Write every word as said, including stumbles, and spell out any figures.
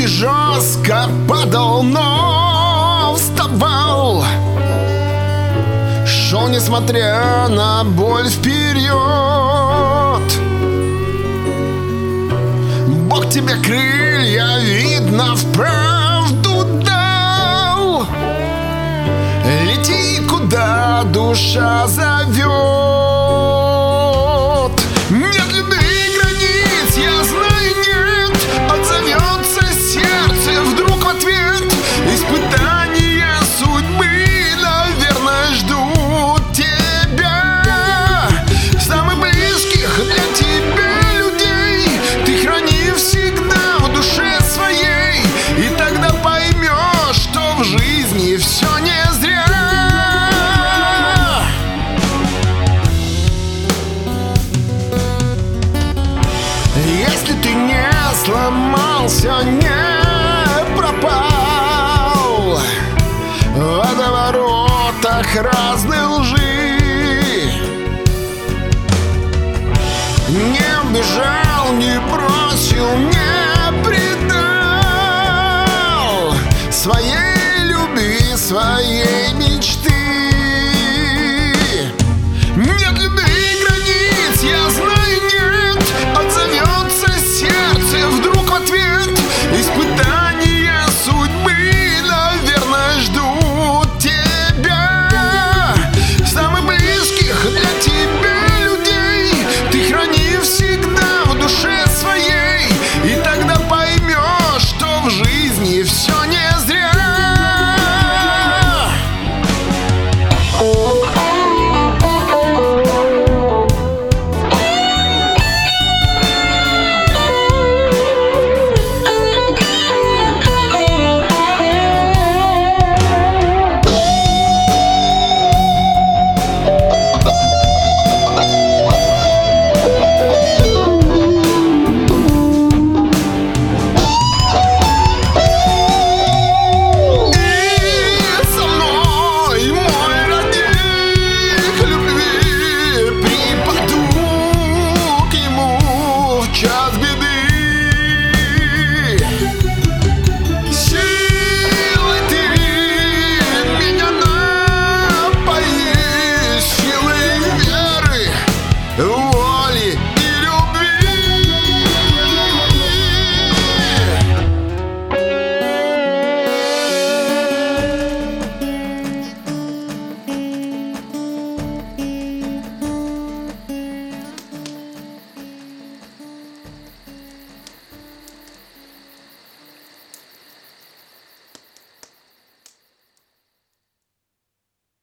ты жестко падал, но вставал, шел, несмотря на боль, вперед. Бог тебе крылья, видно, вправду дал. Лети, куда душа зовет. Нет любви границ, я знаю, нет. Отзовется сердце вдруг в ответ. Испытания судьбы, наверное, ждут тебя. Самых близких для тебя людей ты храни всегда в душе своей, и тогда поймешь, что в жизни все не зря. Если ты не сломался, не пропал в водоворотах разной лжи, не убежал, не бросил, не